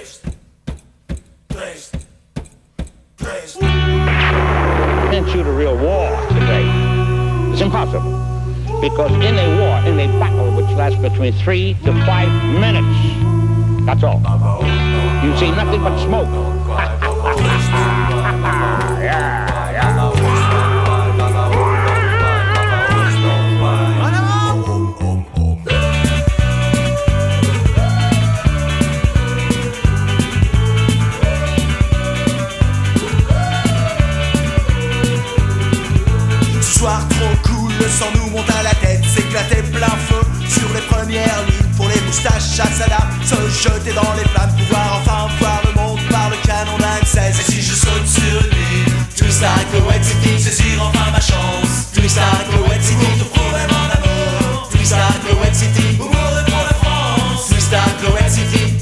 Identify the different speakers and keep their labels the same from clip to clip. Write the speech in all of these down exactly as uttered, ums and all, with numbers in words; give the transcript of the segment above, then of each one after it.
Speaker 1: twist, twist, twist.
Speaker 2: Can't shoot a real war today. It's impossible. Because in a war, in a battle which lasts between three to five minutes, that's all. You see nothing but smoke. yeah, yeah.
Speaker 1: Soir trop cool, le sang nous monte à la tête, s'éclater plein feu sur les premières lignes pour les moustaches à Saddam, se jeter dans les flammes, pouvoir enfin voir le monde par le canon d'un M seize. Et si je saute sur une ligne, twist à Kuwait City, saisir enfin ma chance, twist à Kuwait City, te prouver mon amour, twist à Kuwait City, ou mourir pour la France, twist à Kuwait City.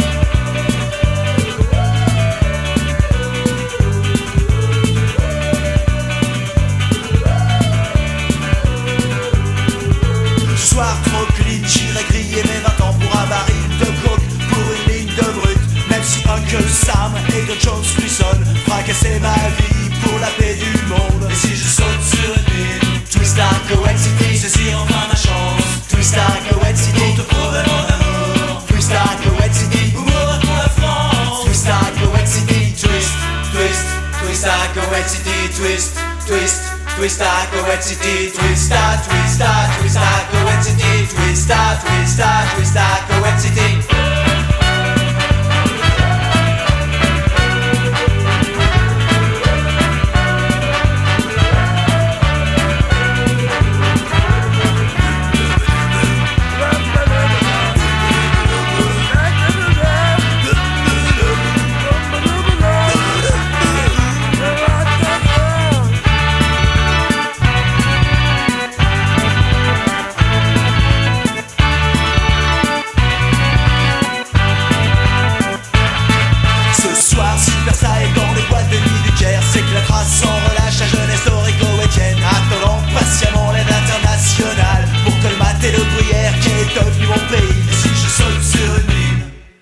Speaker 1: Soir trop clean, j'irai griller mes vingt ans pour un baril de coke, pour une ligne de brut. Même si Uncle Sam et que Jones frissonnent, fracasser ma vie pour la paix du monde. Et si je saute sur une ligne, twist à Kuwait City, saisir enfin ma chance, twist à Kuwait City, pour te prouver mon amour, twist à Kuwait City, ou mourir pour la France, twist à Kuwait City, twist, twist, twist à Kuwait City, twist, twist. Twist à Kuwait City, twist à, twist à, twist à Kuwait City, twist à, twist à, twist à Kuwait City.